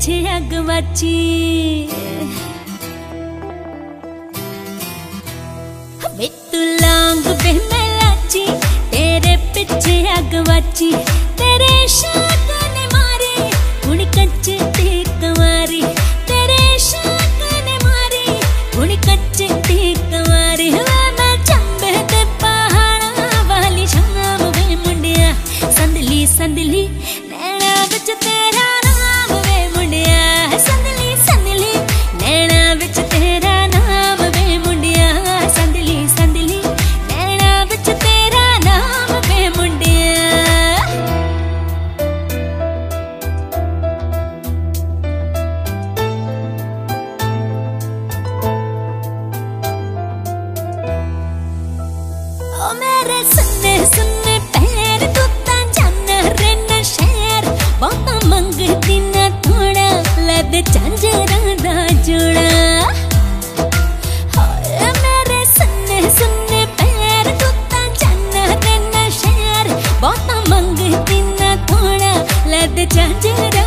पीछे अगवाची वे तू लौंग बे मैं लाची तेरे पीछे अगवाची तेरे इश्क ने मारी हुण कच्चे दी कंवारी तेरे इश्क ने मारी हुण कच्चे दी कंवारी मैं चंबे ते पहाड़ा वाली शाम वे मुंडिया संदली संदली नैना विच तेरा नाम वे मुंडिया संदली संदली नैना विच तेरा नाम वे मुंडिया संदली संदली नैना विच तेरा नाम वे मुंडिया ओ मेरे सुन्ने सुन्ने पैर तू तां जाना रहना शहर बहुता मंगदी ना थोड़ा लद झांझरां दा जोड़ा होए मेरे सुन्ने सुन्ने पैर तू तां जाना रहना शहर बहुता मंगदी ना थोड़ा लद झांझरां